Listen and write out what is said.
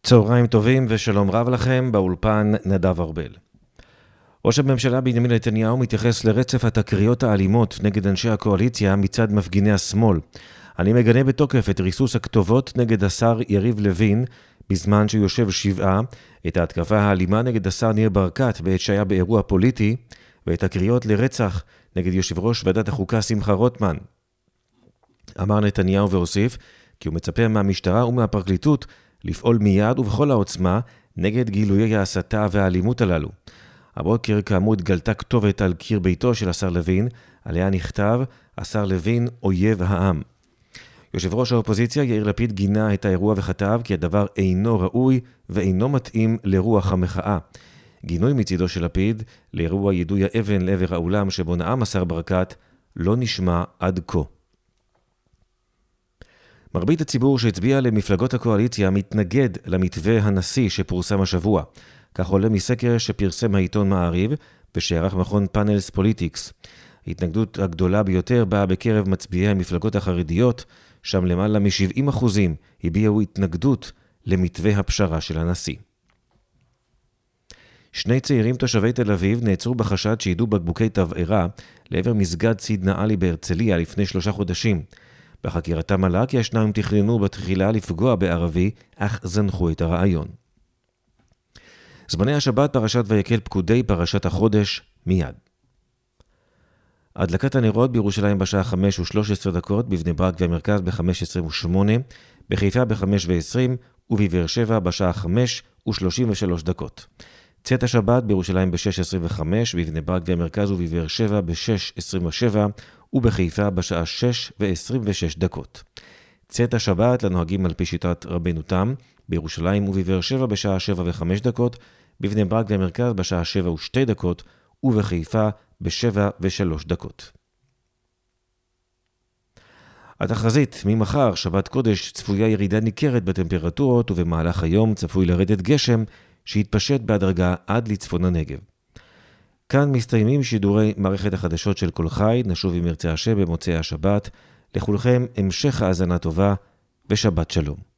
צהריים טובים ושלום רב לכם, באולפן נדב ארבל. ראש הממשלה בנימין נתניהו מתייחס לרצף התקריות האלימות נגד אנשי הקואליציה מצד מפגיני השמאל. אני מגנה בתוקף את ריסוס הכתובות נגד השר יריב לוין בזמן שהוא יושב שבעה, את ההתקפה האלימה נגד השר ניר ברקת בעת שהיה באירוע פוליטי, ואת הקריאות לרצח נגד יושב ראש ועדת החוקה שמחה רוטמן. אמר נתניהו והוסיף כי הוא מצפה מהמשטרה ומהפרקליטות לפעול מיד ובכל העוצמה נגד גילויי ההסתה והאלימות הללו. הבוקר כאמור התגלתה כתובת על קיר ביתו של השר לוין, עליה נכתב, השר לוין אויב העם. יושב ראש האופוזיציה יאיר לפיד גינה את האירוע וכתב כי הדבר אינו ראוי ואינו מתאים לרוח המחאה. גינוי מצידו של לפיד לאירוע יידוי האבן לעבר האולם שבו נאם השר ברקת לא נשמע עד כה. מרבית הציבור שהצביע למפלגות הקואליציה מתנגד למתווה הנשיא שפורסם השבוע. כך עולה מסקר שפרסם העיתון מעריב ושערך מכון פאנלס פוליטיקס. ההתנגדות הגדולה ביותר באה בקרב מצביעי המפלגות החרדיות, שם למעלה מ-70% הביעו התנגדות למתווה הפשרה של הנשיא. שני צעירים תושבי תל אביב נעצרו בחשד שידו בקבוקי תבערה לעבר מסגד סידנא עלי בהרצליה לפני 3 חודשים. בחקירתם עלה כי השניים תכננו בתחילה לפגוע בערבי, אך זנחו את הרעיון. זמני השבת פרשת ויקל פקודי פרשת החודש מיד. הדלקת הנרות בירושלים בשעה 5:13, בבני ברק והמרכז ב-5:28, בחיפה ב-5:20 ובבאר שבע בשעה 5:33. צאת השבת בירושלים ב-6:25, בבני ברק והמרכז ובבאר שבע ב-6:27 ובחיפה בשעה 6:26. צאת השבת לנוהגים על פי שיטת רבנו תם, בירושלים ובבאר שבע בשעה 7:05, בבני ברק והמרכז בשעה 7:02 ובחיפה ב-7:03. התחזית ממחר, שבת קודש, צפויה ירידה ניכרת בטמפרטורות ובמהלך היום צפוי לרדת גשם שהתפשט בהדרגה עד לצפון הנגב. כאן מסתיימים שידורי מערכת החדשות של כל חי, נשוב עם ירצה השם במוצאי השבת. לכולכם המשך האזנה טובה ושבת שלום.